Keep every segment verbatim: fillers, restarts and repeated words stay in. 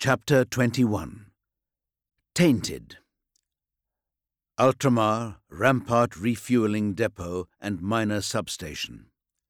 Chapter twenty-one. Tainted. Ultramar, Rampart Refueling Depot and Minor Substation.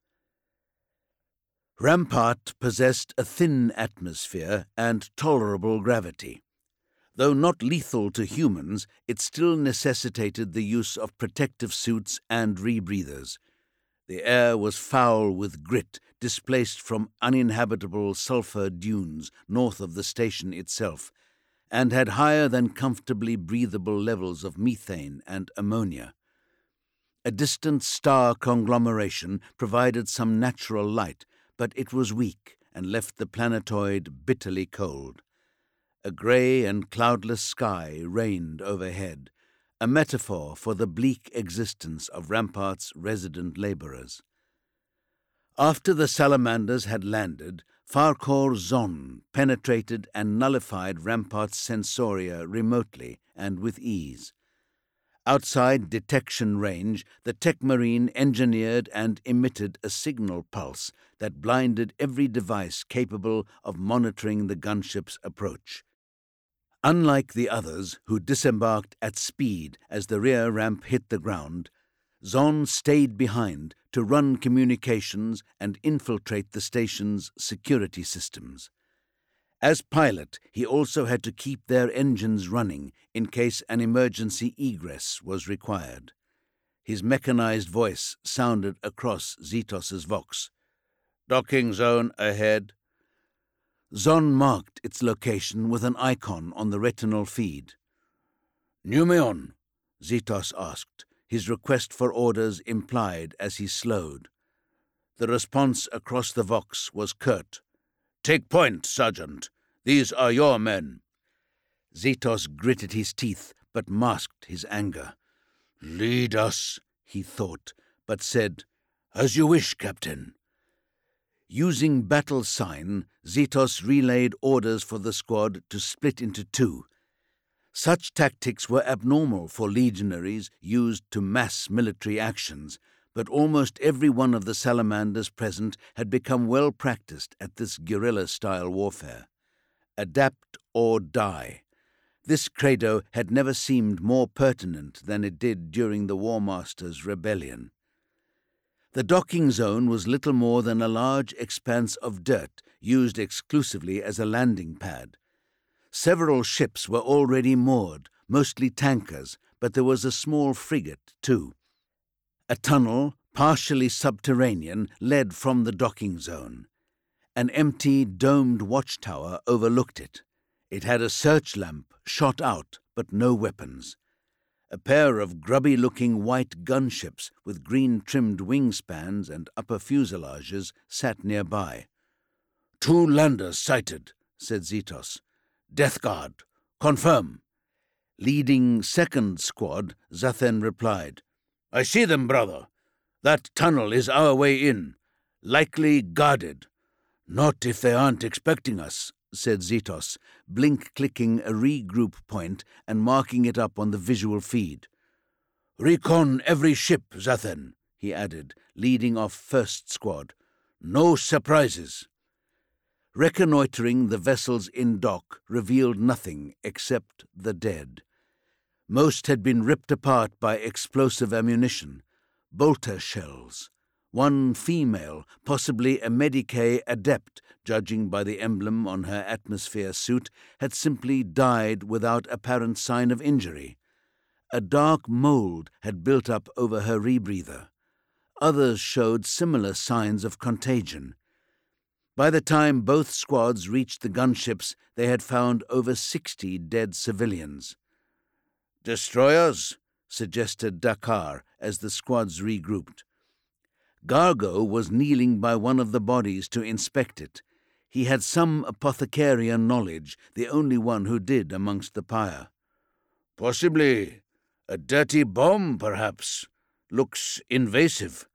Rampart possessed a thin atmosphere and tolerable gravity. Though not lethal to humans, it still necessitated the use of protective suits and rebreathers. The air was foul with grit displaced from uninhabitable sulfur dunes north of the station itself, and had higher than comfortably breathable levels of methane and ammonia. A distant star conglomeration provided some natural light, but it was weak and left the planetoid bitterly cold. A grey and cloudless sky reigned overhead, a metaphor for the bleak existence of Rampart's resident labourers. After the salamanders had landed, Farkor Zon penetrated and nullified Rampart's sensoria remotely and with ease. Outside detection range, the Techmarine engineered and emitted a signal pulse that blinded every device capable of monitoring the gunship's approach. Unlike the others, who disembarked at speed as the rear ramp hit the ground, Zon stayed behind to run communications and infiltrate the station's security systems. As pilot, he also had to keep their engines running in case an emergency egress was required. His mechanized voice sounded across Zetos's vox. "Docking zone ahead." Zon marked its location with an icon on the retinal feed. "Numeon?" Zetos asked, his request for orders implied as he slowed. The response across the vox was curt. "Take point, Sergeant. These are your men." Zetos gritted his teeth, but masked his anger. "Lead us," he thought, but said, "As you wish, Captain." Using battle sign, Zetos relayed orders for the squad to split into two. Such tactics were abnormal for legionaries used to mass military actions, but almost every one of the salamanders present had become well practiced at this guerrilla-style warfare. Adapt or die. This credo had never seemed more pertinent than it did during the War Master's rebellion. The docking zone was little more than a large expanse of dirt used exclusively as a landing pad. Several ships were already moored, mostly tankers, but there was a small frigate too. A tunnel, partially subterranean, led from the docking zone. An empty, domed watchtower overlooked it. It had a search lamp shot out, but no weapons. A pair of grubby-looking white gunships with green-trimmed wingspans and upper fuselages sat nearby. "Two landers sighted," said Zetos. "Death Guard. Confirm." Leading second squad, Zathen replied, "I see them, brother. That tunnel is our way in. Likely guarded." "Not if they aren't expecting us," said Zetos, blink-clicking a regroup point and marking it up on the visual feed. "Recon every ship, Zathen," he added, leading off first squad. "No surprises." Reconnoitering the vessels in dock revealed nothing except the dead. Most had been ripped apart by explosive ammunition, bolter shells. One female, possibly a Medicae adept, judging by the emblem on her atmosphere suit, had simply died without apparent sign of injury. A dark mold had built up over her rebreather. Others showed similar signs of contagion. By the time both squads reached the gunships, they had found over sixty dead civilians. "Destroyers?" suggested Dakar as the squads regrouped. Gargo was kneeling by one of the bodies to inspect it. He had some apothecarian knowledge, the only one who did amongst the pyre. "Possibly. A dirty bomb, perhaps. Looks invasive."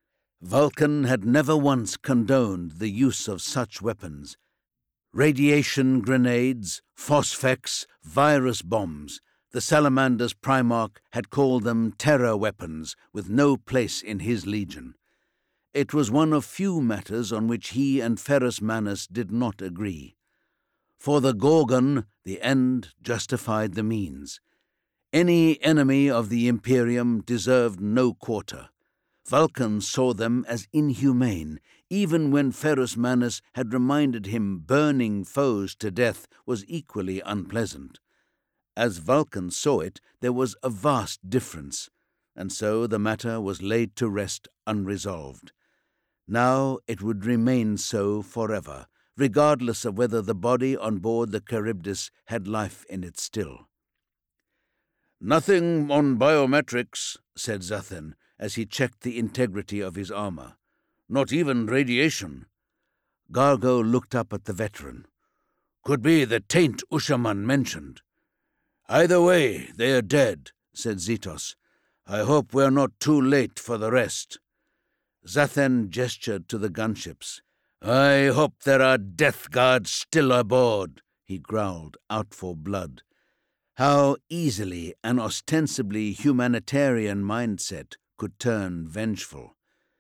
Vulcan had never once condoned the use of such weapons. Radiation grenades, phosphex, virus bombs. The Salamander's Primarch had called them terror weapons with no place in his legion. It was one of few matters on which he and Ferrus Manus did not agree. For the Gorgon, the end justified the means. Any enemy of the Imperium deserved no quarter. Vulcan saw them as inhumane, even when Ferrus Manus had reminded him burning foes to death was equally unpleasant. As Vulcan saw it, there was a vast difference, and so the matter was laid to rest unresolved. Now it would remain so forever, regardless of whether the body on board the Charybdis had life in it still. "Nothing on biometrics," said Zathen, as he checked the integrity of his armor. "Not even radiation." Gargo looked up at the veteran. "Could be the taint Ushaman mentioned." "Either way, they are dead," said Zetos. "I hope we're not too late for the rest." Zathen gestured to the gunships. "I hope there are death guards still aboard," he growled, out for blood. How easily an ostensibly humanitarian mindset could turn vengeful.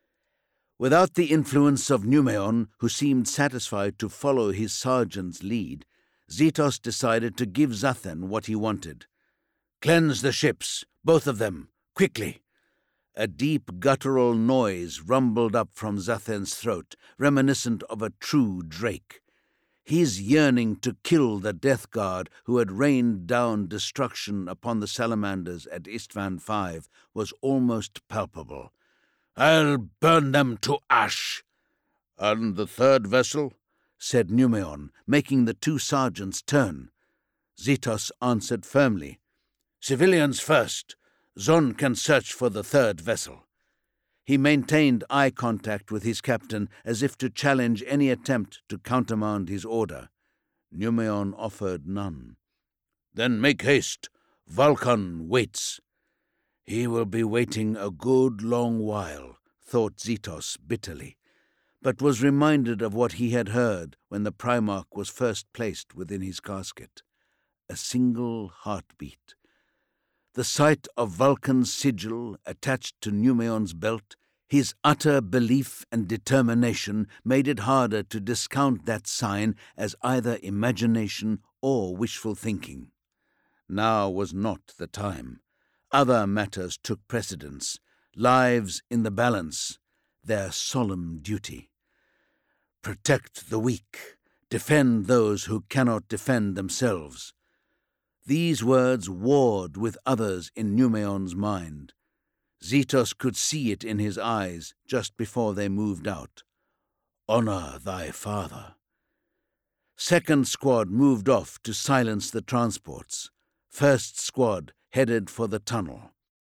Without the influence of Numeon, who seemed satisfied to follow his sergeant's lead, Zetos decided to give Zathen what he wanted. "Cleanse the ships, both of them, quickly." A deep guttural noise rumbled up from Zathen's throat, reminiscent of a true drake. His yearning to kill the Death Guard who had rained down destruction upon the salamanders at Istvan five was almost palpable. "I'll burn them to ash." "And the third vessel?" said Numeon, making the two sergeants turn. Zetos answered firmly. "Civilians first. Zon can search for the third vessel." He maintained eye contact with his captain as if to challenge any attempt to countermand his order. Numeon offered none. "Then make haste. Vulcan waits." "He will be waiting a good long while," thought Zetos bitterly, but was reminded of what he had heard when the Primarch was first placed within his casket. A single heartbeat. The sight of Vulcan's sigil attached to Numeon's belt, his utter belief and determination made it harder to discount that sign as either imagination or wishful thinking. Now was not the time. Other matters took precedence, lives in the balance, their solemn duty. Protect the weak, defend those who cannot defend themselves. These words warred with others in Numeon's mind. Zetos could see it in his eyes just before they moved out. "Honor thy father." Second squad moved off to silence the transports. First squad headed for the tunnel.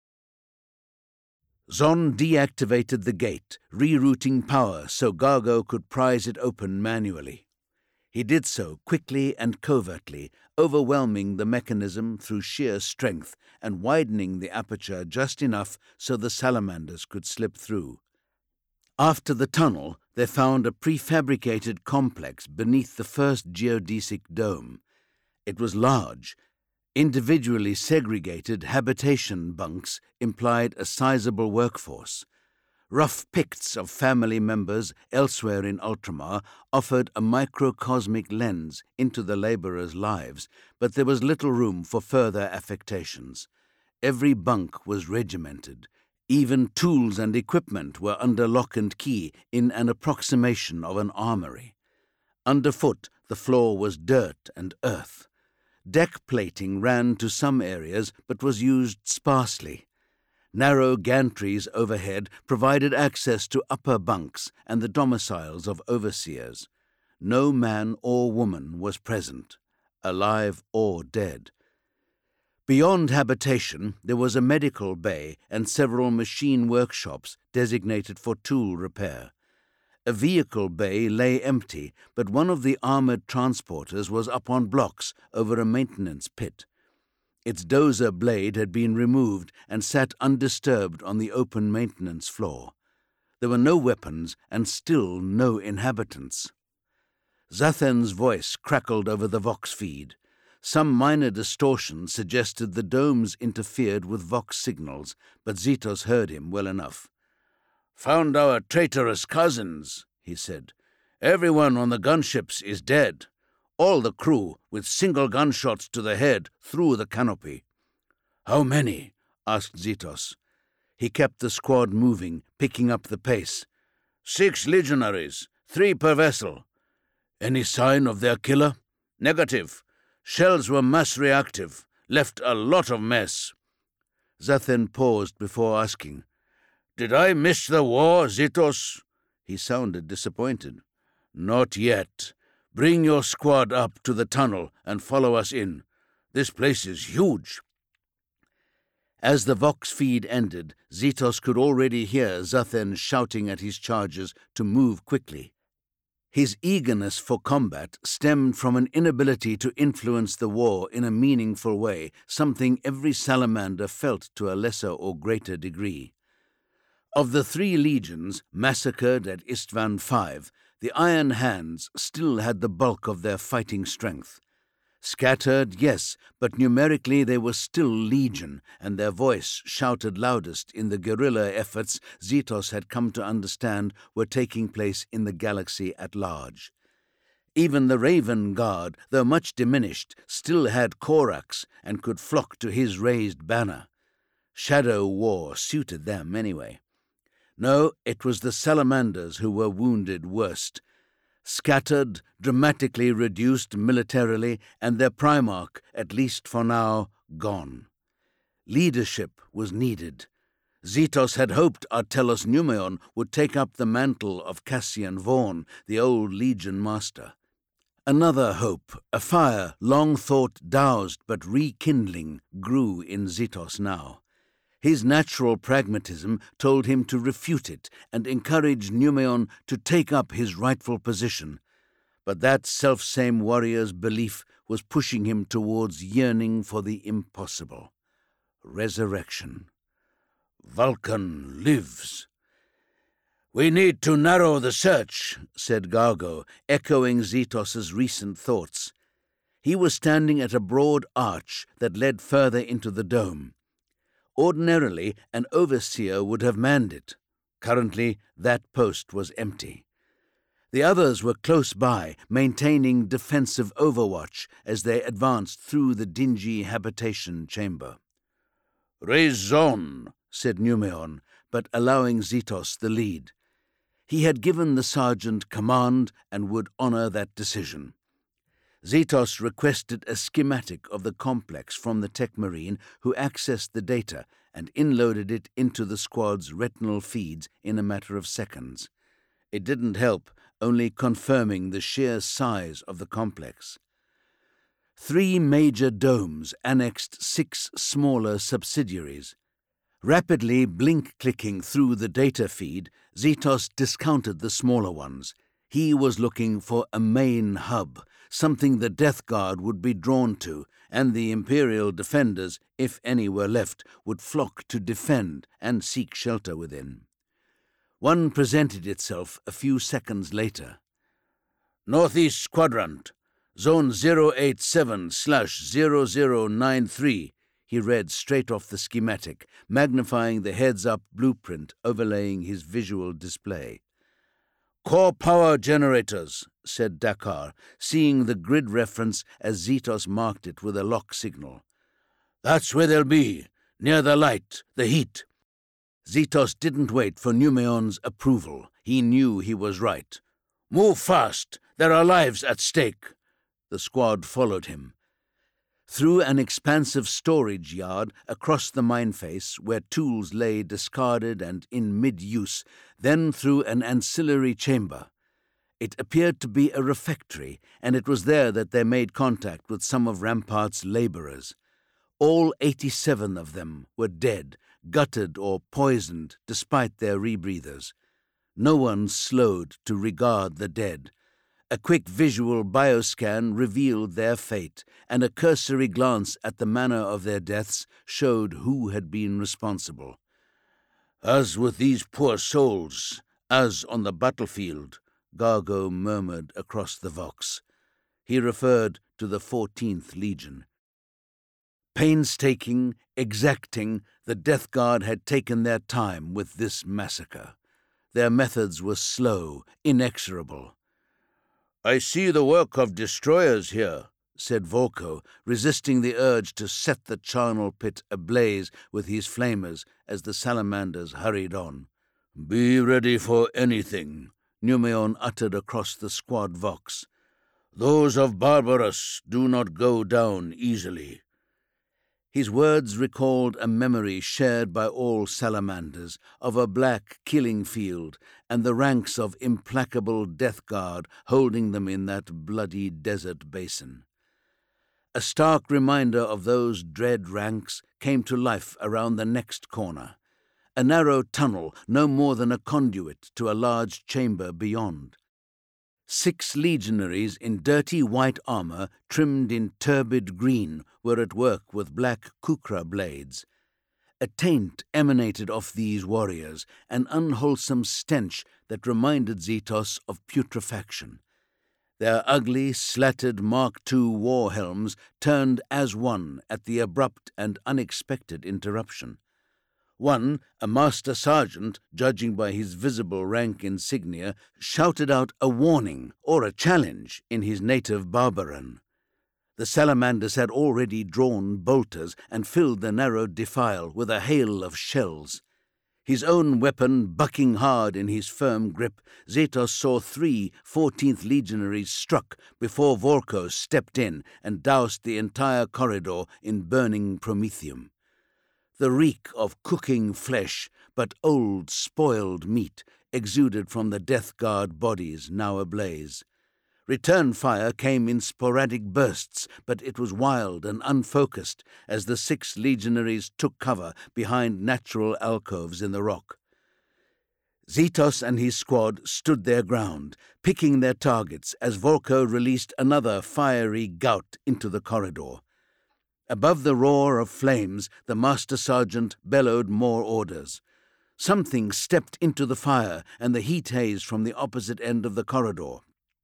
Zon deactivated the gate, rerouting power so Gargo could prise it open manually. He did so quickly and covertly, overwhelming the mechanism through sheer strength and widening the aperture just enough so the salamanders could slip through. After the tunnel, they found a prefabricated complex beneath the first geodesic dome. It was large. Individually segregated habitation bunks implied a sizable workforce. Rough picts of family members elsewhere in Ultramar offered a microcosmic lens into the laborers' lives, but there was little room for further affectations. Every bunk was regimented. Even tools and equipment were under lock and key in an approximation of an armory. Underfoot, the floor was dirt and earth. Deck plating ran to some areas but was used sparsely. Narrow gantries overhead provided access to upper bunks and the domiciles of overseers. No man or woman was present, alive or dead. Beyond habitation, there was a medical bay and several machine workshops designated for tool repair. A vehicle bay lay empty, but one of the armored transporters was up on blocks over a maintenance pit. Its dozer blade had been removed and sat undisturbed on the open maintenance floor. There were no weapons and still no inhabitants. Zathen's voice crackled over the Vox feed. Some minor distortion suggested the domes interfered with Vox signals, but Zetos heard him well enough. "Found our traitorous cousins," he said. "Everyone on the gunships is dead. All the crew, with single gunshots to the head, through the canopy. "How many?" asked Zetos. He kept the squad moving, picking up the pace. "Six legionaries, three per vessel." "Any sign of their killer?" "Negative. Shells were mass reactive, left a lot of mess." Zathen paused before asking, "Did I miss the war, Zetos?" He sounded disappointed. "Not yet. Bring your squad up to the tunnel and follow us in. This place is huge." As the Vox feed ended, Zetos could already hear Zathen shouting at his chargers to move quickly. His eagerness for combat stemmed from an inability to influence the war in a meaningful way, something every salamander felt to a lesser or greater degree. Of the three legions massacred at Istvan five, the Iron Hands still had the bulk of their fighting strength. Scattered, yes, but numerically they were still legion, and their voice shouted loudest in the guerrilla efforts Zetos had come to understand were taking place in the galaxy at large. Even the Raven Guard, though much diminished, still had Korax and could flock to his raised banner. Shadow war suited them anyway. No, it was the salamanders who were wounded worst. Scattered, dramatically reduced militarily, and their Primarch, at least for now, gone. Leadership was needed. Zetos had hoped Artelos Numeon would take up the mantle of Cassian Vaughn, the old Legion master. Another hope, a fire long thought doused but rekindling, grew in Zetos now. His natural pragmatism told him to refute it and encourage Numeon to take up his rightful position. But that selfsame warrior's belief was pushing him towards yearning for the impossible. Resurrection. Vulcan lives. "We need to narrow the search," said Gargo, echoing Zetos's recent thoughts. He was standing at a broad arch that led further into the dome. Ordinarily, an overseer would have manned it. Currently, that post was empty. The others were close by, maintaining defensive overwatch as they advanced through the dingy habitation chamber. "Raison," said Numeon, but allowing Zetos the lead. He had given the sergeant command and would honor that decision. Zetos requested a schematic of the complex from the tech marine who accessed the data and inloaded it into the squad's retinal feeds in a matter of seconds. It didn't help, only confirming the sheer size of the complex. Three major domes annexed six smaller subsidiaries. Rapidly blink-clicking through the data feed, Zetos discounted the smaller ones. He was looking for a main hub, something the Death Guard would be drawn to, and the Imperial defenders, if any were left, would flock to defend and seek shelter within. One presented itself a few seconds later. "Northeast Quadrant, Zone zero eight seven slash zero zero nine three, he read straight off the schematic, magnifying the heads-up blueprint overlaying his visual display. "Core power generators," said Dakar, seeing the grid reference as Zetos marked it with a lock signal. "That's where they'll be, near the light, the heat." Zetos didn't wait for Numeon's approval. He knew he was right. "Move fast. There are lives at stake." The squad followed him. Through an expansive storage yard across the mineface where tools lay discarded and in mid-use, then through an ancillary chamber. It appeared to be a refectory, and it was there that they made contact with some of Rampart's laborers. All eighty-seven of them were dead, gutted or poisoned despite their rebreathers. No one slowed to regard the dead. A quick visual bioscan revealed their fate, and a cursory glance at the manner of their deaths showed who had been responsible. "As with these poor souls, as on the battlefield," Gargo murmured across the Vox. He referred to the fourteenth Legion. Painstaking, exacting, the Death Guard had taken their time with this massacre. Their methods were slow, inexorable. "I see the work of destroyers here," said Vorko, resisting the urge to set the charnel pit ablaze with his flamers as the salamanders hurried on. "Be ready for anything," Numeon uttered across the squad vox. "Those of Barbarus do not go down easily." His words recalled a memory shared by all salamanders of a black killing field and the ranks of implacable death guard holding them in that bloody desert basin. A stark reminder of those dread ranks came to life around the next corner, a narrow tunnel no more than a conduit to a large chamber beyond. Six legionaries in dirty white armour trimmed in turbid green were at work with black kukra blades. A taint emanated off these warriors, an unwholesome stench that reminded Zetos of putrefaction. Their ugly, slatted Mark two war helms turned as one at the abrupt and unexpected interruption. One, a master sergeant, judging by his visible rank insignia, shouted out a warning or a challenge in his native Barbaran. The salamanders had already drawn bolters and filled the narrow defile with a hail of shells. His own weapon bucking hard in his firm grip, Zetos saw three fourteenth legionaries struck before Vorko stepped in and doused the entire corridor in burning promethium. The reek of cooking flesh, but old, spoiled meat, exuded from the Death Guard bodies now ablaze. Return fire came in sporadic bursts, but it was wild and unfocused as the six legionaries took cover behind natural alcoves in the rock. Zetos and his squad stood their ground, picking their targets as Vorko released another fiery gout into the corridor. Above the roar of flames, the Master Sergeant bellowed more orders. Something stepped into the fire and the heat haze from the opposite end of the corridor.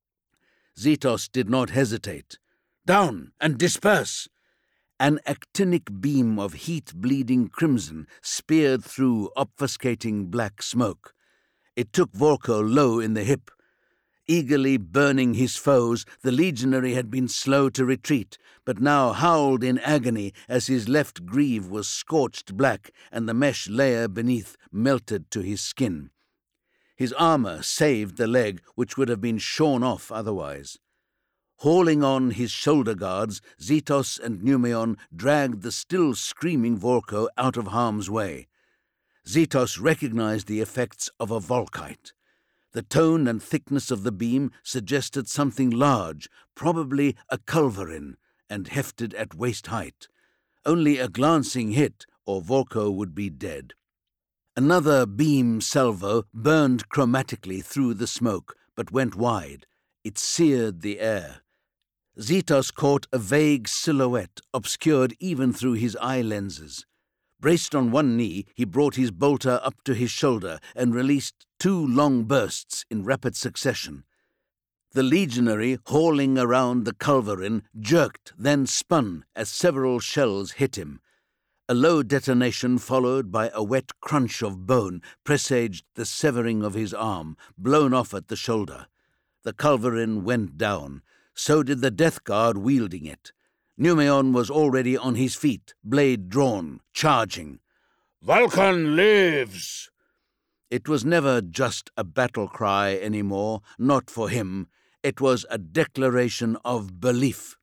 Zetos did not hesitate. "Down and disperse!" An actinic beam of heat-bleeding crimson speared through obfuscating black smoke. It took Vorko low in the hip. Eagerly burning his foes, the legionary had been slow to retreat, but now howled in agony as his left greave was scorched black and the mesh layer beneath melted to his skin. His armour saved the leg, which would have been shorn off otherwise. Hauling on his shoulder guards, Zetos and Numeon dragged the still screaming Vorko out of harm's way. Zetos recognized the effects of a Volkite. The tone and thickness of the beam suggested something large, probably a culverin, and hefted at waist height. Only a glancing hit, or Vorko would be dead. Another beam salvo burned chromatically through the smoke, but went wide. It seared the air. Zetos caught a vague silhouette, obscured even through his eye lenses. Braced on one knee, he brought his bolter up to his shoulder and released two long bursts in rapid succession. The legionary, hauling around the culverin, jerked, then spun as several shells hit him. A low detonation followed by a wet crunch of bone presaged the severing of his arm, blown off at the shoulder. The culverin went down. So did the Death Guard wielding it. Numeon was already on his feet, blade drawn, charging. "Vulcan lives!" It was never just a battle cry anymore, not for him. It was a declaration of belief.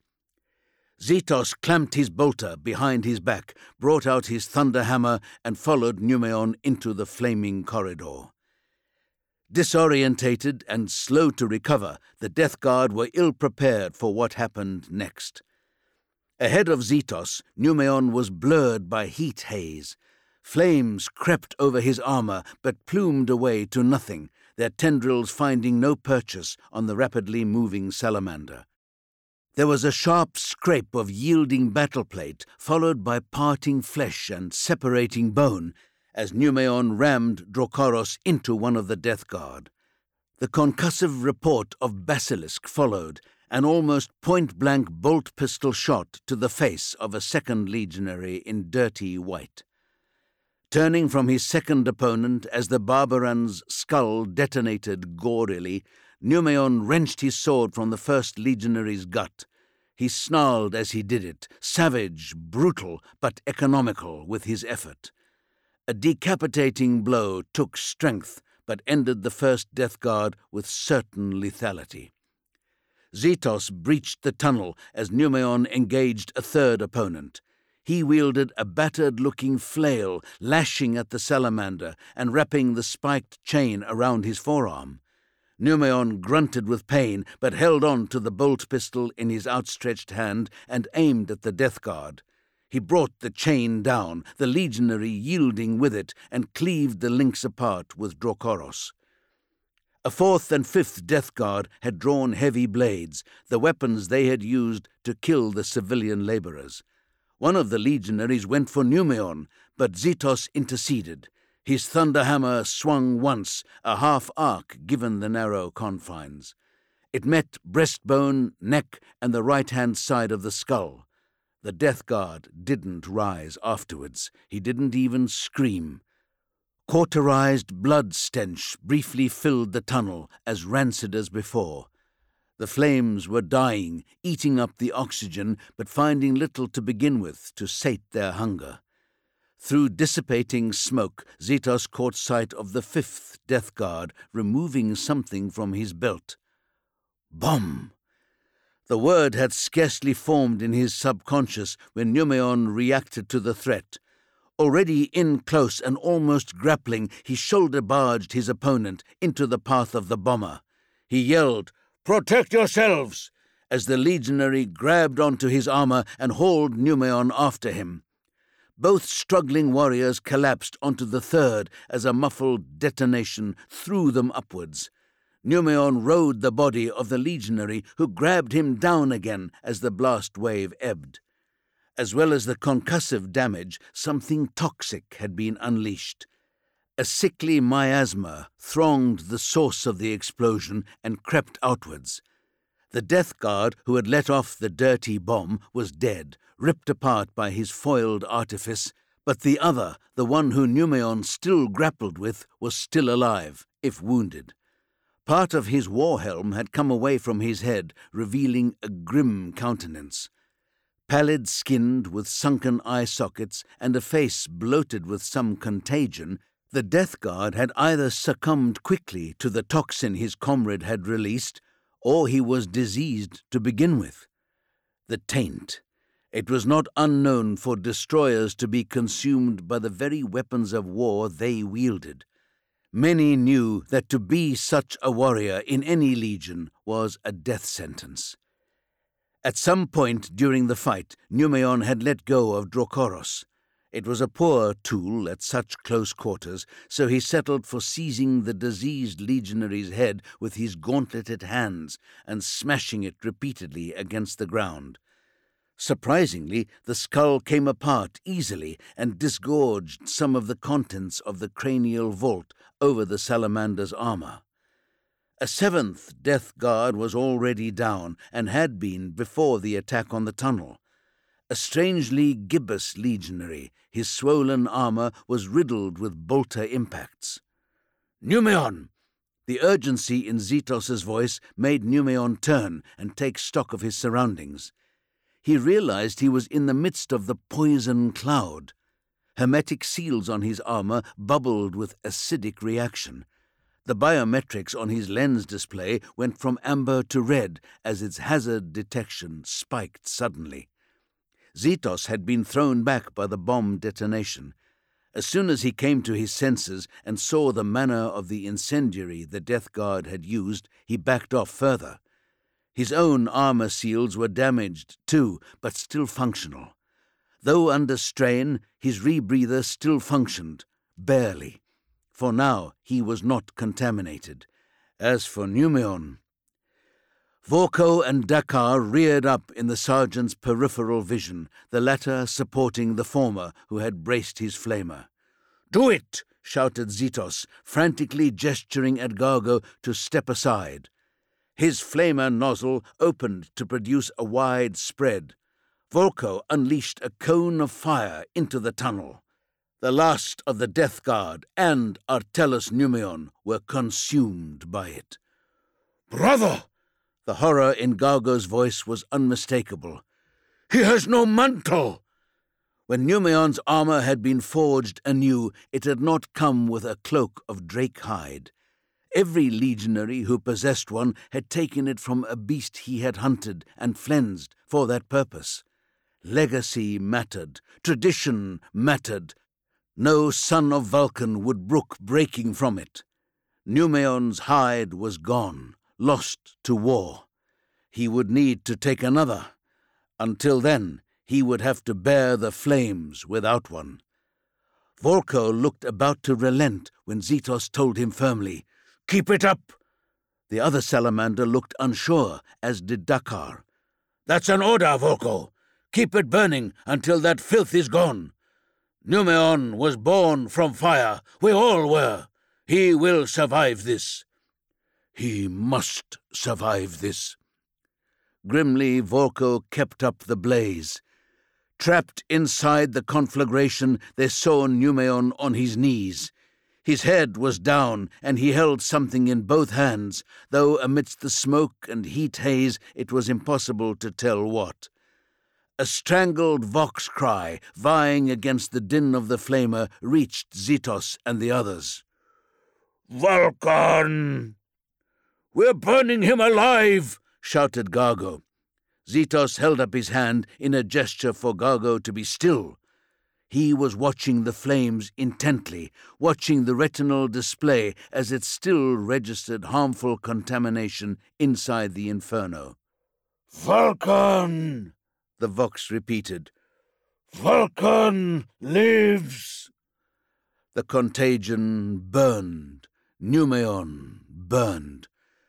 Zetos clamped his bolter behind his back, brought out his thunder hammer, and followed Numeon into the flaming corridor. Disorientated and slow to recover, the Death Guard were ill-prepared for what happened next. Ahead of Zetos, Numeon was blurred by heat haze. Flames crept over his armour, but plumed away to nothing, their tendrils finding no purchase on the rapidly moving salamander. There was a sharp scrape of yielding battleplate, followed by parting flesh and separating bone, as Numeon rammed Drokaros into one of the Death Guard. The concussive report of Basilisk followed, an almost point-blank bolt-pistol shot to the face of a second legionary in dirty white. Turning from his second opponent as the Barbaran's skull detonated gorily, Numeon wrenched his sword from the first legionary's gut. He snarled as he did it, savage, brutal, but economical with his effort. A decapitating blow took strength, but ended the first Death Guard with certain lethality. Zetos breached the tunnel as Numeon engaged a third opponent. He wielded a battered-looking flail, lashing at the salamander and wrapping the spiked chain around his forearm. Numeon grunted with pain, but held on to the bolt pistol in his outstretched hand and aimed at the Death Guard. He brought the chain down, the legionary yielding with it, and cleaved the links apart with Drokoros. A fourth and fifth Death Guard had drawn heavy blades, the weapons they had used to kill the civilian laborers. One of the legionaries went for Numeon, but Zetos interceded. His thunderhammer swung once, a half-arc given the narrow confines. It met breastbone, neck, and the right-hand side of the skull. The Death Guard didn't rise afterwards. He didn't even scream. Cauterized blood stench briefly filled the tunnel, as rancid as before. The flames were dying, eating up the oxygen, but finding little to begin with to sate their hunger. Through dissipating smoke, Zetos caught sight of the fifth Death Guard removing something from his belt. Bomb! The word had scarcely formed in his subconscious when Numeon reacted to the threat. Already in close and almost grappling, he shoulder-barged his opponent into the path of the bomber. He yelled, "Protect yourselves!" as the legionary grabbed onto his armor and hauled Numeon after him. Both struggling warriors collapsed onto the third as a muffled detonation threw them upwards. Numeon rode the body of the legionary, who grabbed him down again as the blast wave ebbed. As well as the concussive damage, something toxic had been unleashed. A sickly miasma thronged the source of the explosion and crept outwards. The Death Guard, who had let off the dirty bomb, was dead, ripped apart by his foiled artifice, but the other, the one who Numeon still grappled with, was still alive, if wounded. Part of his war helm had come away from his head, revealing a grim countenance. Pallid-skinned, with sunken eye sockets and a face bloated with some contagion, the Death Guard had either succumbed quickly to the toxin his comrade had released, or he was diseased to begin with. The taint. It was not unknown for destroyers to be consumed by the very weapons of war they wielded. Many knew that to be such a warrior in any legion was a death sentence. At some point during the fight, Numeon had let go of Drokoros. It was a poor tool at such close quarters, so he settled for seizing the diseased legionary's head with his gauntleted hands and smashing it repeatedly against the ground. Surprisingly, the skull came apart easily and disgorged some of the contents of the cranial vault over the salamander's armor. A seventh Death Guard was already down and had been before the attack on the tunnel. A strangely gibbous legionary, his swollen armor was riddled with bolter impacts. "Numeon!" The urgency in Zetos's voice made Numeon turn and take stock of his surroundings. He realized he was in the midst of the poison cloud. Hermetic seals on his armor bubbled with acidic reaction. The biometrics on his lens display went from amber to red as its hazard detection spiked suddenly. Zetos had been thrown back by the bomb detonation. As soon as he came to his senses and saw the manner of the incendiary the Death Guard had used, he backed off further. His own armor seals were damaged too, but still functional. Though under strain, his rebreather still functioned, barely. For now he was not contaminated. As for Numeon... Vorko and Dakar reared up in the sergeant's peripheral vision, the latter supporting the former, who had braced his flamer. "Do it!" shouted Zetos, frantically gesturing at Gargo to step aside. His flamer nozzle opened to produce a wide spread. Vorko unleashed a cone of fire into the tunnel. The last of the Death Guard and Artellus Numeon were consumed by it. Brother! The horror in Gargo's voice was unmistakable. He has no mantle! When Numeon's armor had been forged anew, it had not come with a cloak of drake hide. Every legionary who possessed one had taken it from a beast he had hunted and flensed for that purpose. Legacy mattered, tradition mattered. No son of Vulcan would brook breaking from it. Numeon's hide was gone, lost to war. He would need to take another. Until then, he would have to bear the flames without one. Volko looked about to relent when Zetos told him firmly, "Keep it up!" The other salamander looked unsure, as did Dakar. "That's an order, Volko. Keep it burning until that filth is gone. Numeon was born from fire. We all were. He will survive this." "He must survive this." Grimly, Volko kept up the blaze. Trapped inside the conflagration, they saw Numeon on his knees. His head was down, and he held something in both hands, though amidst the smoke and heat haze it was impossible to tell what. A strangled vox cry, vying against the din of the flamer, reached Zetos and the others. "Vulcan! We're burning him alive!" shouted Gargo. Zetos held up his hand in a gesture for Gargo to be still. He was watching the flames intently, watching the retinal display as it still registered harmful contamination inside the inferno. "Vulcan!" the Vox repeated. "Vulcan lives!" The contagion burned. Numeon burned.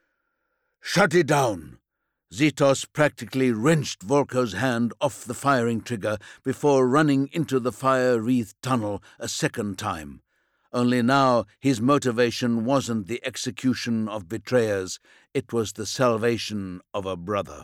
"Shut it down!" Zetos practically wrenched Volko's hand off the firing trigger before running into the fire-wreathed tunnel a second time. Only now his motivation wasn't the execution of betrayers, it was the salvation of a brother.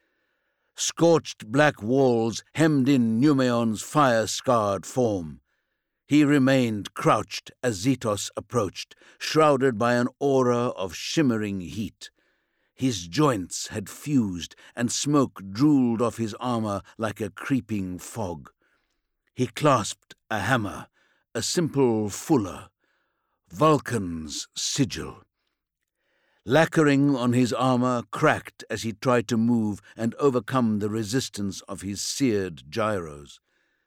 Scorched black walls hemmed in Numeon's fire-scarred form. He remained crouched as Zetos approached, shrouded by an aura of shimmering heat. His joints had fused, and smoke drooled off his armor like a creeping fog. He clasped a hammer, a simple fuller, Vulcan's sigil. Lacquering on his armor cracked as he tried to move and overcome the resistance of his seared gyros.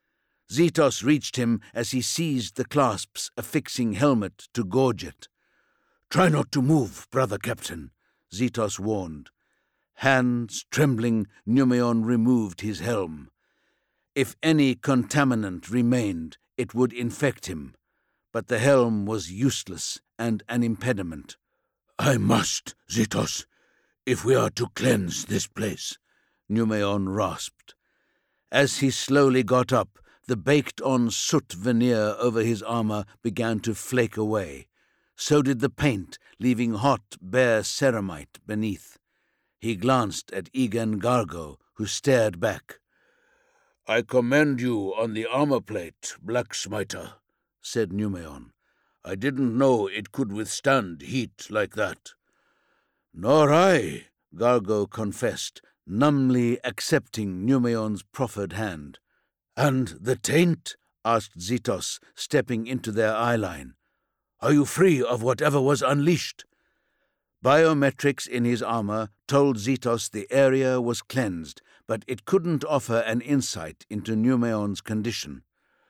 Zetos reached him as he seized the clasps affixing helmet to gorge it. "Try not to move, brother captain," Zetos warned. Hands trembling, Numeon removed his helm. If any contaminant remained, it would infect him, but the helm was useless and an impediment. "I must, Zetos, if we are to cleanse this place," Numeon rasped. As he slowly got up, the baked-on soot veneer over his armor began to flake away. So did the paint, leaving hot, bare ceramite beneath. He glanced at Egan Gargo, who stared back. "I commend you on the armor plate, Black Smiter," said Numeon. "I didn't know it could withstand heat like that." "Nor I," Gargo confessed, numbly accepting Numeon's proffered hand. "And the taint?" asked Zetos, stepping into their eyeline. "Are you free of whatever was unleashed?" Biometrics in his armor told Zetos the area was cleansed, but it couldn't offer an insight into Numeon's condition.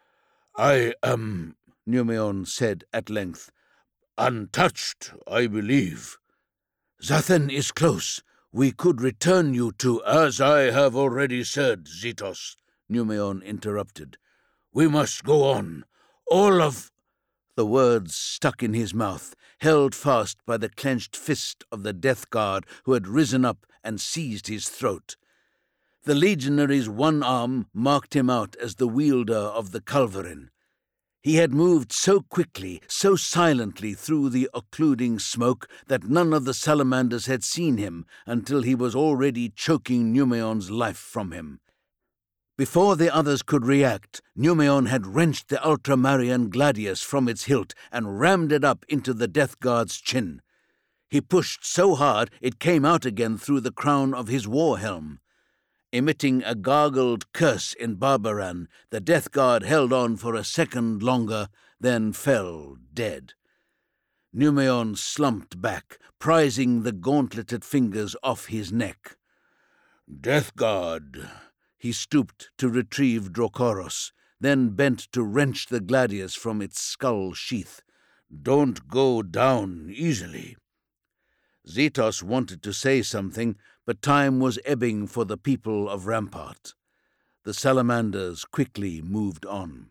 "I am," Numeon said at length, "untouched, I believe." "Zathen is close. We could return you to—" "As I have already said, Zetos," Numeon interrupted. "We must go on. All of—" The words stuck in his mouth, held fast by the clenched fist of the death guard who had risen up and seized his throat. The legionary's one arm marked him out as the wielder of the culverin. He had moved so quickly, so silently through the occluding smoke that none of the salamanders had seen him until he was already choking Numeon's life from him. Before the others could react, Numeon had wrenched the Ultramarine gladius from its hilt and rammed it up into the Death Guard's chin. He pushed so hard it came out again through the crown of his war helm. Emitting a gargled curse in Barbaran, the Death Guard held on for a second longer, then fell dead. Numeon slumped back, prizing the gauntleted fingers off his neck. "Death Guard." He stooped to retrieve Drokoros, then bent to wrench the gladius from its skull sheath. "Don't go down easily." Zetos wanted to say something, but time was ebbing for the people of Rampart. The salamanders quickly moved on.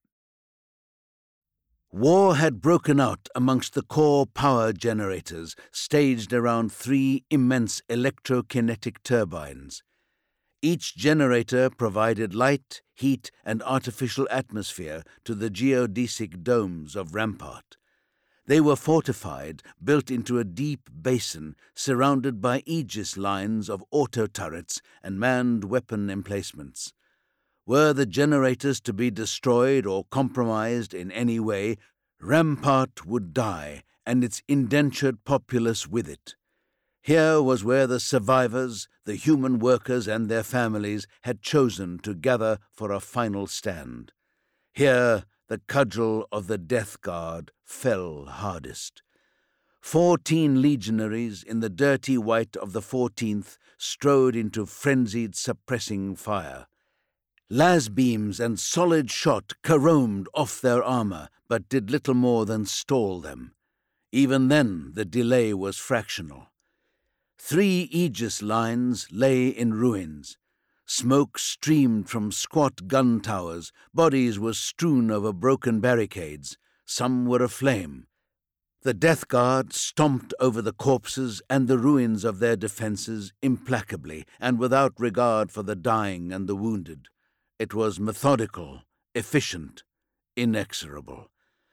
War had broken out amongst the core power generators staged around three immense electrokinetic turbines. Each generator provided light, heat, and artificial atmosphere to the geodesic domes of Rampart. They were fortified, built into a deep basin, surrounded by aegis lines of auto-turrets and manned weapon emplacements. Were the generators to be destroyed or compromised in any way, Rampart would die, and its indentured populace with it. Here was where the survivors, the human workers and their families, had chosen to gather for a final stand. Here the cudgel of the Death Guard fell hardest. Fourteen legionaries in the dirty white of the fourteenth strode into frenzied suppressing fire. Las beams and solid shot caromed off their armor, but did little more than stall them. Even then the delay was fractional. Three aegis lines lay in ruins. Smoke streamed from squat gun towers, bodies were strewn over broken barricades, some were aflame. The Death Guard stomped over the corpses and the ruins of their defences implacably and without regard for the dying and the wounded. It was methodical, efficient, inexorable.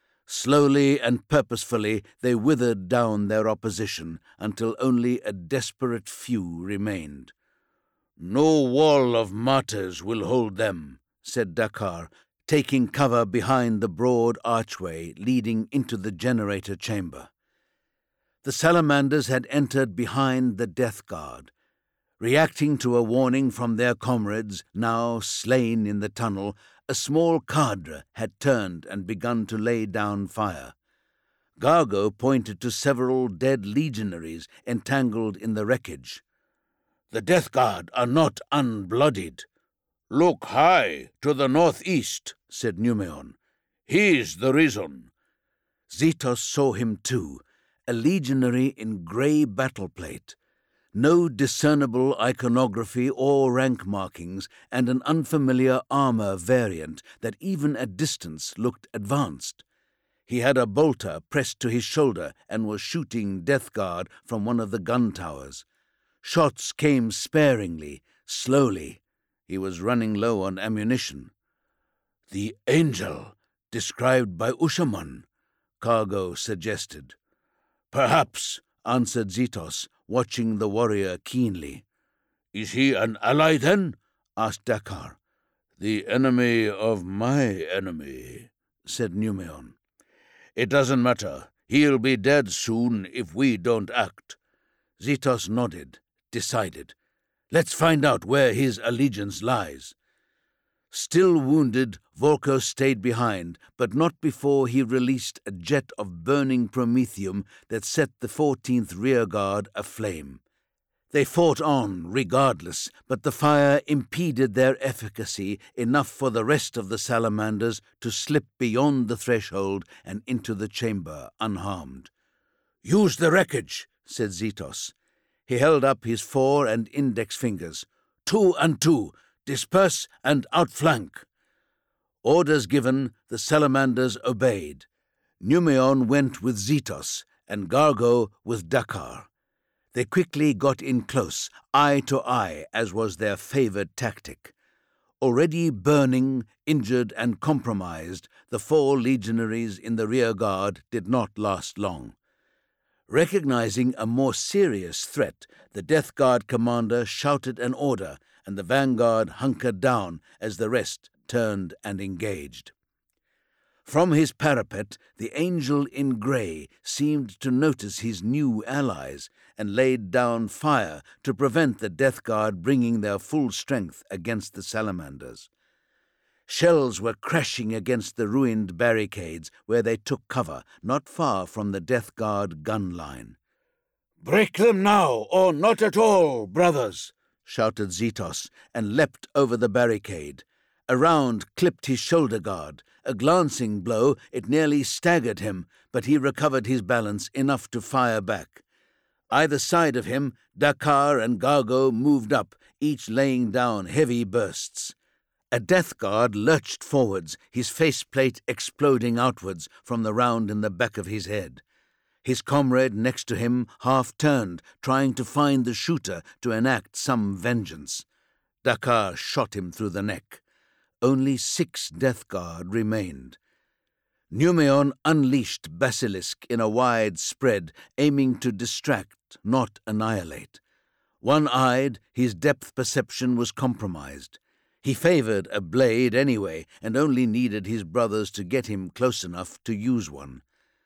Slowly and purposefully they withered down their opposition until only a desperate few remained. "No wall of martyrs will hold them," said Dakar, taking cover behind the broad archway leading into the generator chamber. The salamanders had entered behind the Death Guard. Reacting to a warning from their comrades, now slain in the tunnel, a small cadre had turned and begun to lay down fire. Gargo pointed to several dead legionaries entangled in the wreckage. "The Death Guard are not unbloodied." "Look high, to the northeast," said Numeon. "He's the reason." Zetos saw him too, a legionary in grey battle plate. No discernible iconography or rank markings, and an unfamiliar armor variant that even at distance looked advanced. He had a bolter pressed to his shoulder and was shooting Death Guard from one of the gun towers. Shots came sparingly, slowly. He was running low on ammunition. "The angel, described by Ushaman," Cargo suggested. "Perhaps," answered Zetos, watching the warrior keenly. "Is he an ally, then?" asked Dakar. "The enemy of my enemy," said Numeon. "It doesn't matter. He'll be dead soon if we don't act." Zetos nodded, decided. "Let's find out where his allegiance lies." Still wounded, Volko stayed behind, but not before he released a jet of burning promethium that set the fourteenth rearguard aflame. They fought on, regardless, but the fire impeded their efficacy enough for the rest of the salamanders to slip beyond the threshold and into the chamber unharmed. "Use the wreckage," said Zetos. He held up his fore and index fingers. "Two and two. Disperse and outflank." Orders given, the salamanders obeyed. Numeon went with Zetos, and Gargo with Dakar. They quickly got in close, eye to eye, as was their favoured tactic. Already burning, injured, and compromised, the four legionaries in the rear guard did not last long. Recognizing a more serious threat, the Death Guard commander shouted an order, and the vanguard hunkered down as the rest turned and engaged. From his parapet, the angel in grey seemed to notice his new allies and laid down fire to prevent the Death Guard bringing their full strength against the salamanders. Shells were crashing against the ruined barricades where they took cover, not far from the Death Guard gun line. "Break them now, or not at all, brothers!" shouted Zetos, and leapt over the barricade. A round clipped his shoulder guard. A glancing blow, it nearly staggered him, but he recovered his balance enough to fire back. Either side of him, Dakar and Gargo moved up, each laying down heavy bursts. A Death Guard lurched forwards, his faceplate exploding outwards from the round in the back of his head. His comrade next to him half-turned, trying to find the shooter to enact some vengeance. Dakar shot him through the neck. Only six Death Guard remained. Numeon unleashed Basilisk in a wide spread, aiming to distract, not annihilate. One-eyed, his depth perception was compromised. He favoured a blade anyway, and only needed his brothers to get him close enough to use one.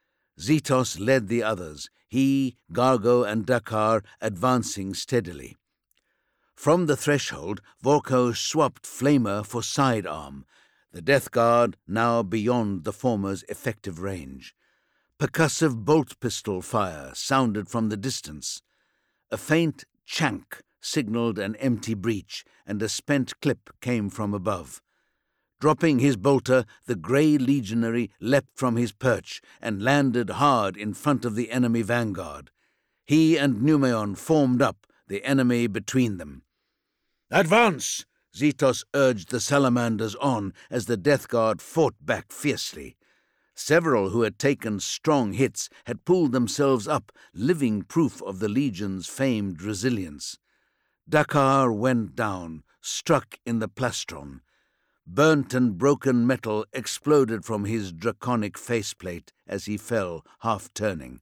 Zetos led the others, he, Gargo, and Dakar advancing steadily. From the threshold, Vorko swapped Flamer for sidearm, the Death Guard now beyond the former's effective range. Percussive bolt pistol fire sounded from the distance. A faint chank signalled an empty breach, and a spent clip came from above. Dropping his bolter, the grey legionary leapt from his perch and landed hard in front of the enemy vanguard. He and Numeon formed up, the enemy between them. "Advance!" Zetos urged the salamanders on as the Death Guard fought back fiercely. Several who had taken strong hits had pulled themselves up, living proof of the Legion's famed resilience. Dakar went down, struck in the plastron. Burnt and broken metal exploded from his draconic faceplate as he fell, half-turning.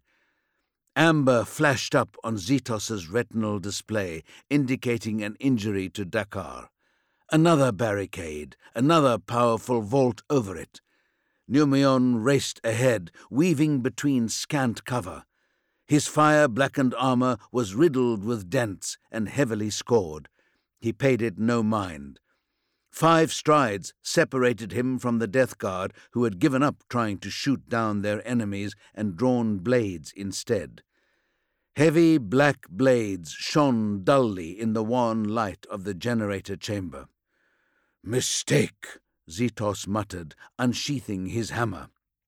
Amber flashed up on Zetos's retinal display, indicating an injury to Dakar. Another barricade, another powerful vault over it. Numeon raced ahead, weaving between scant cover. His fire-blackened armour was riddled with dents and heavily scored. He paid it no mind. Five strides separated him from the Death Guard, who had given up trying to shoot down their enemies and drawn blades instead. Heavy black blades shone dully in the wan light of the generator chamber. "Mistake," Zetos muttered, unsheathing his hammer.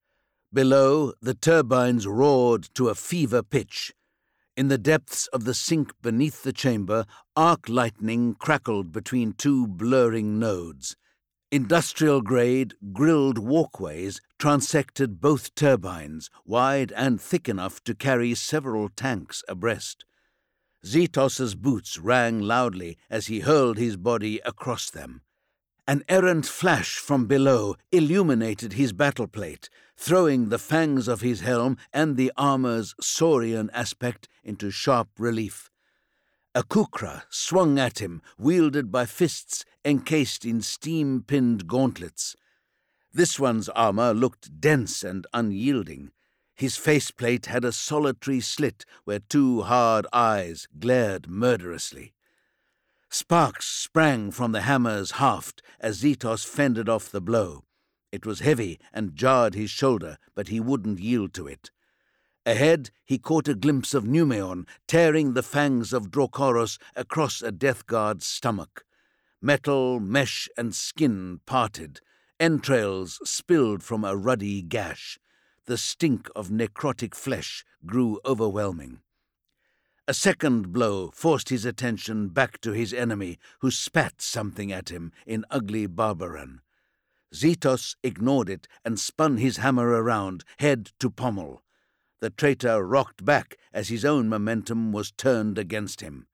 Below, the turbines roared to a fever pitch. In the depths of the sink beneath the chamber, arc lightning crackled between two blurring nodes. Industrial-grade, grilled walkways transected both turbines, wide and thick enough to carry several tanks abreast. Zetos's boots rang loudly as he hurled his body across them. An errant flash from below illuminated his battleplate, throwing the fangs of his helm and the armour's saurian aspect into sharp relief. A kukra swung at him, wielded by fists encased in steam-pinned gauntlets. This one's armour looked dense and unyielding. His faceplate had a solitary slit where two hard eyes glared murderously. Sparks sprang from the hammer's haft as Zetos fended off the blow. It was heavy and jarred his shoulder, but he wouldn't yield to it. Ahead, he caught a glimpse of Numeon, tearing the fangs of Drokoros across a Death Guard's stomach. Metal, mesh, and skin parted. Entrails spilled from a ruddy gash. The stink of necrotic flesh grew overwhelming. A second blow forced his attention back to his enemy, who spat something at him in ugly Barbaran. Zetos ignored it and spun his hammer around, head to pommel. The traitor rocked back as his own momentum was turned against him.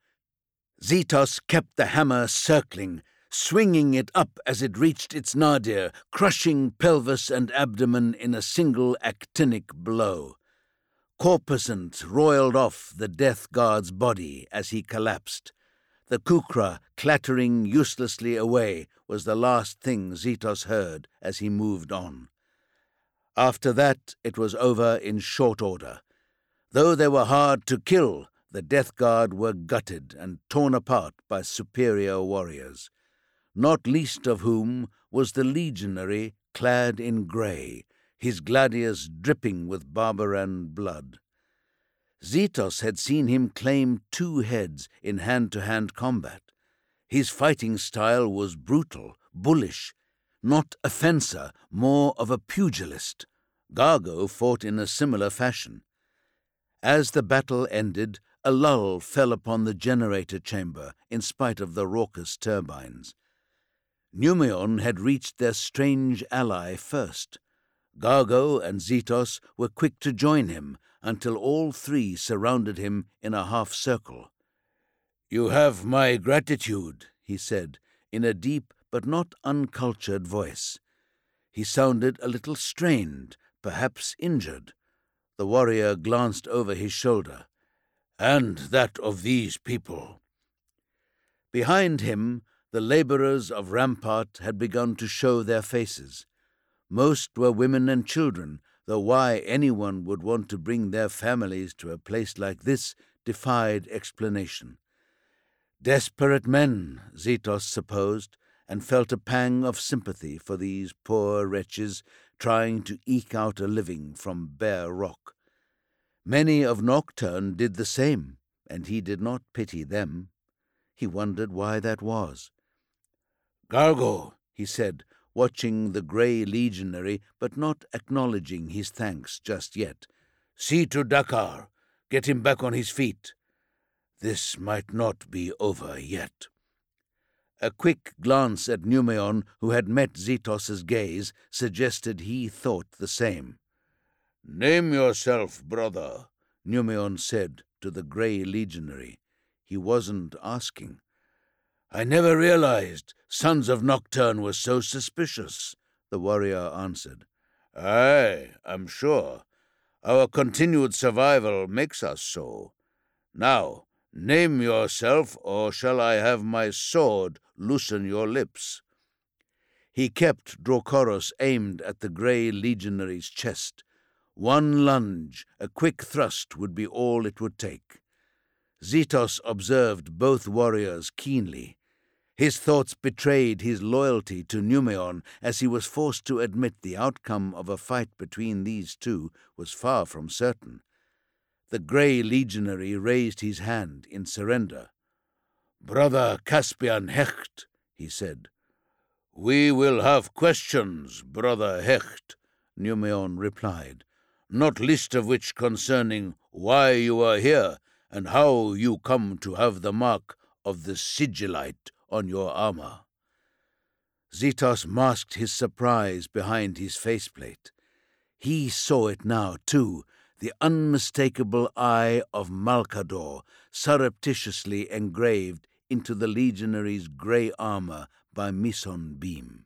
Zetos kept the hammer circling, swinging it up as it reached its nadir, crushing pelvis and abdomen in a single actinic blow. Corpuscent roiled off the Death Guard's body as he collapsed. The kukra clattering uselessly away was the last thing Zetos heard as he moved on. After that, it was over in short order. Though they were hard to kill, the Death Guard were gutted and torn apart by superior warriors, not least of whom was the legionary clad in grey, his gladius dripping with Barbaran blood. Zetos had seen him claim two heads in hand-to-hand combat. His fighting style was brutal, bullish, not a fencer, more of a pugilist. Gargo fought in a similar fashion. As the battle ended, a lull fell upon the generator chamber in spite of the raucous turbines. Numeon had reached their strange ally first. Gargo and Zetos were quick to join him until all three surrounded him in a half-circle. "You have my gratitude," he said, in a deep but not uncultured voice. He sounded a little strained, perhaps injured. The warrior glanced over his shoulder. "And that of these people." Behind him, the labourers of Rampart had begun to show their faces. Most were women and children, though why anyone would want to bring their families to a place like this defied explanation. Desperate men, Zetos supposed, and felt a pang of sympathy for these poor wretches trying to eke out a living from bare rock. Many of Nocturne did the same, and he did not pity them. He wondered why that was. "Gargo," he said, watching the grey legionary but not acknowledging his thanks just yet. "See to Dakar. Get him back on his feet. This might not be over yet." A quick glance at Numeon, who had met Zetos's gaze, suggested he thought the same. "Name yourself, brother," Numeon said to the grey legionary. He wasn't asking. "I never realized Sons of Nocturne were so suspicious," the warrior answered. "Aye, I'm sure. Our continued survival makes us so. Now, name yourself, or shall I have my sword loosen your lips?" He kept Drocoros aimed at the grey legionary's chest. One lunge, a quick thrust would be all it would take. Zetos observed both warriors keenly. His thoughts betrayed his loyalty to Numeon as he was forced to admit the outcome of a fight between these two was far from certain. The grey legionary raised his hand in surrender. "Brother Caspian Hecht," he said. "We will have questions, brother Hecht," Numeon replied, "not least of which concerning why you are here and how you come to have the mark of the sigillite on your armor." Zetos masked his surprise behind his faceplate. He saw it now, too, the unmistakable eye of Malcador surreptitiously engraved into the legionary's grey armor by Mison Beam.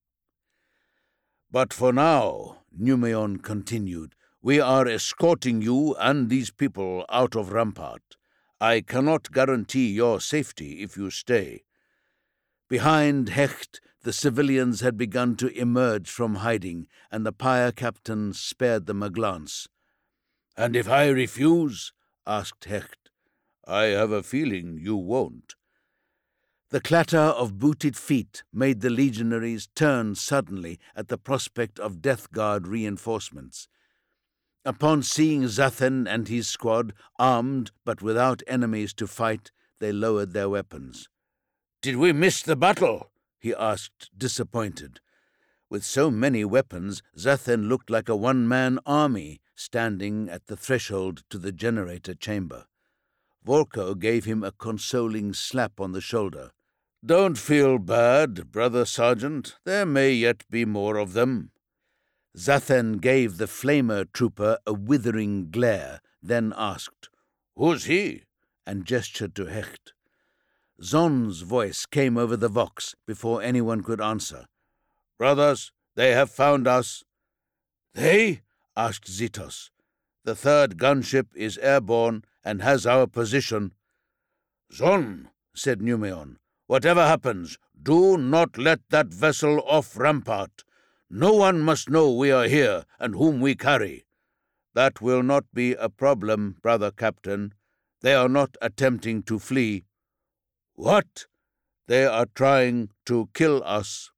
"But for now," Numeon continued, "we are escorting you and these people out of Rampart. I cannot guarantee your safety if you stay." Behind Hecht, the civilians had begun to emerge from hiding, and the pyre captain spared them a glance. "And if I refuse?" asked Hecht. "I have a feeling you won't." The clatter of booted feet made the legionaries turn suddenly at the prospect of Death Guard reinforcements. Upon seeing Zathen and his squad, armed but without enemies to fight, they lowered their weapons. "Did we miss the battle?" he asked, disappointed. With so many weapons, Zathen looked like a one-man army standing at the threshold to the generator chamber. Volko gave him a consoling slap on the shoulder. "Don't feel bad, brother sergeant. There may yet be more of them." Zathen gave the flamer trooper a withering glare, then asked, "Who's he?" and gestured to Hecht. Zon's voice came over the vox before anyone could answer. "Brothers, they have found us." "They?" asked Zetos. "The third gunship is airborne and has our position." "Zon," said Numeon, "whatever happens, do not let that vessel off Rampart. "No one must know we are here and whom we carry." "That will not be a problem, brother captain. They are not attempting to flee." "What?" "They are trying to kill us."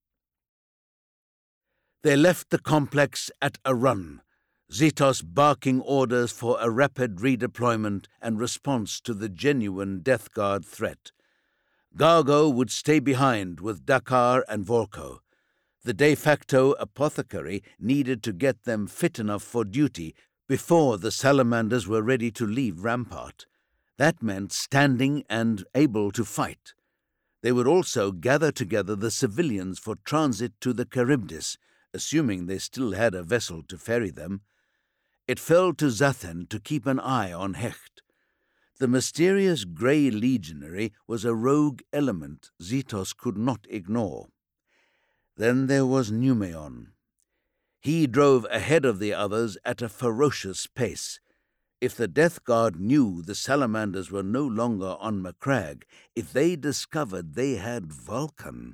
They left the complex at a run, Zetos barking orders for a rapid redeployment and response to the genuine Death Guard threat. Gargo would stay behind with Dakar and Volko. The de facto apothecary needed to get them fit enough for duty before the salamanders were ready to leave Rampart. That meant standing and able to fight. They would also gather together the civilians for transit to the Charybdis, assuming they still had a vessel to ferry them. It fell to Zathen to keep an eye on Hecht. The mysterious Grey Legionary was a rogue element Zetos could not ignore. Then there was Numeon. He drove ahead of the others at a ferocious pace. If the Death Guard knew the salamanders were no longer on Macragge, if they discovered they had Vulcan...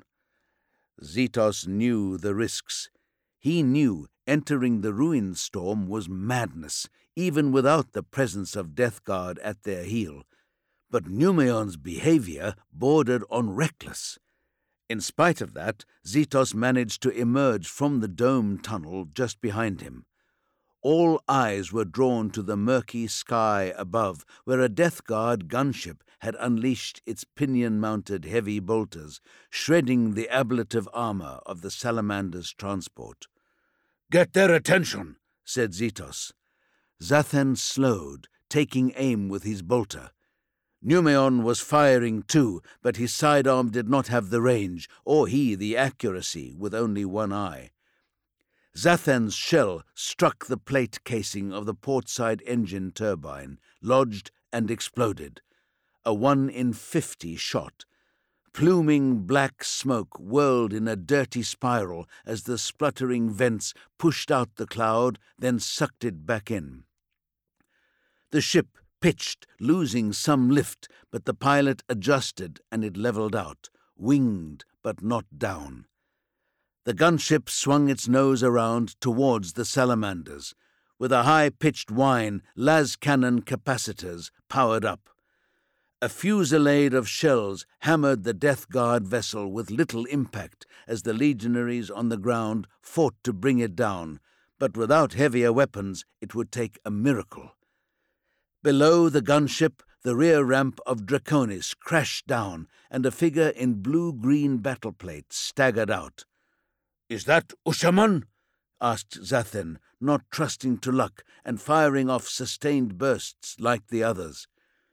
Zetos knew the risks. He knew entering the ruin storm was madness, even without the presence of Death Guard at their heel. But Numeon's behavior bordered on reckless. In spite of that, Zetos managed to emerge from the dome tunnel just behind him. All eyes were drawn to the murky sky above, where a Death Guard gunship had unleashed its pinion-mounted heavy bolters, shredding the ablative armor of the Salamander's transport. "Get their attention," said Zetos. Zathen slowed, taking aim with his bolter. Numeon was firing too, but his sidearm did not have the range, or he the accuracy, with only one eye. Zathen's shell struck the plate casing of the portside engine turbine, lodged and exploded. A one in fifty shot. Pluming black smoke whirled in a dirty spiral as the spluttering vents pushed out the cloud, then sucked it back in. The ship pitched, losing some lift, but the pilot adjusted and it leveled out, winged but not down. The gunship swung its nose around towards the salamanders. With a high-pitched whine, las cannon capacitors powered up. A fusillade of shells hammered the Death Guard vessel with little impact as the legionaries on the ground fought to bring it down, but without heavier weapons it would take a miracle. Below the gunship, the rear ramp of Draconis crashed down, and a figure in blue-green battleplate staggered out. "Is that Ushaman?" asked Zathen, not trusting to luck and firing off sustained bursts like the others.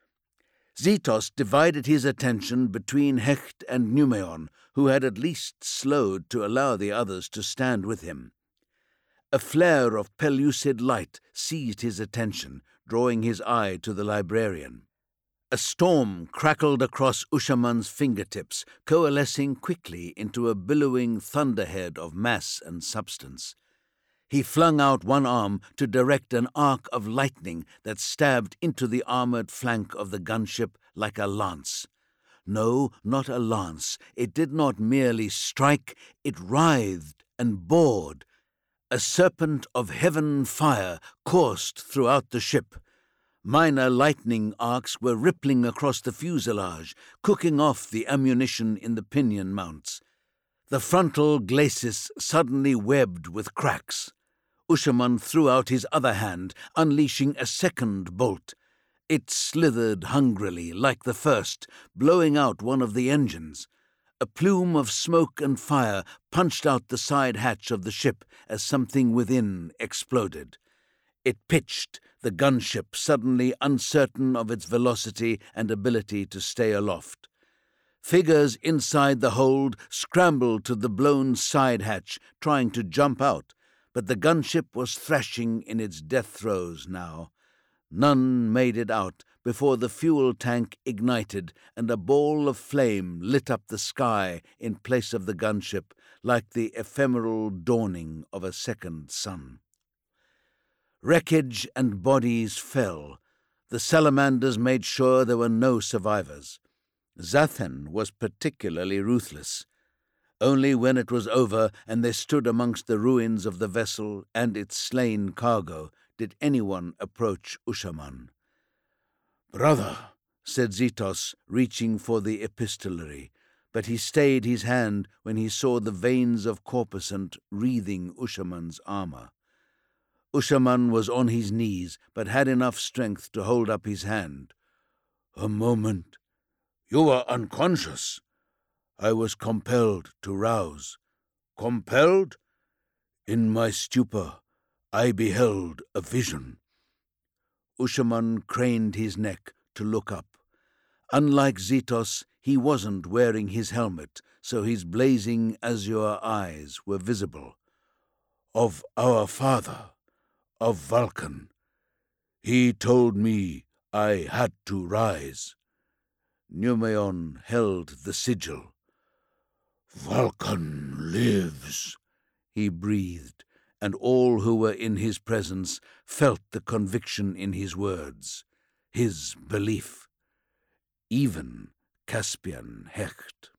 Zetos divided his attention between Hecht and Numeon, who had at least slowed to allow the others to stand with him. A flare of pellucid light seized his attention, drawing his eye to the librarian. A storm crackled across Ushaman's fingertips, coalescing quickly into a billowing thunderhead of mass and substance. He flung out one arm to direct an arc of lightning that stabbed into the armored flank of the gunship like a lance. No, not a lance. It did not merely strike, it writhed and bored. A serpent of heaven fire coursed throughout the ship. Minor lightning arcs were rippling across the fuselage, cooking off the ammunition in the pinion mounts. The frontal glacis suddenly webbed with cracks. Ushaman threw out his other hand, unleashing a second bolt. It slithered hungrily like the first, blowing out one of the engines. A plume of smoke and fire punched out the side hatch of the ship as something within exploded. It pitched, the gunship suddenly uncertain of its velocity and ability to stay aloft. Figures inside the hold scrambled to the blown side hatch, trying to jump out, but the gunship was thrashing in its death throes now. None made it out before the fuel tank ignited and a ball of flame lit up the sky in place of the gunship, like the ephemeral dawning of a second sun. Wreckage and bodies fell. The salamanders made sure there were no survivors. Zathen was particularly ruthless. Only when it was over and they stood amongst the ruins of the vessel and its slain cargo did anyone approach Ushaman. "Brother," said Zetos, reaching for the epistolary, but he stayed his hand when he saw the veins of corpuscent wreathing Ushaman's armor. Ushaman was on his knees, but had enough strength to hold up his hand. "A moment. You were unconscious. I was compelled to rouse." "Compelled?" "In my stupor, I beheld a vision." Ushaman craned his neck to look up. Unlike Zetos, he wasn't wearing his helmet, so his blazing azure eyes were visible. "Of our father, of Vulcan. He told me I had to rise." Numeon held the sigil. "Vulcan lives," he breathed, and all who were in his presence felt the conviction in his words, his belief. Even Caspian Hecht.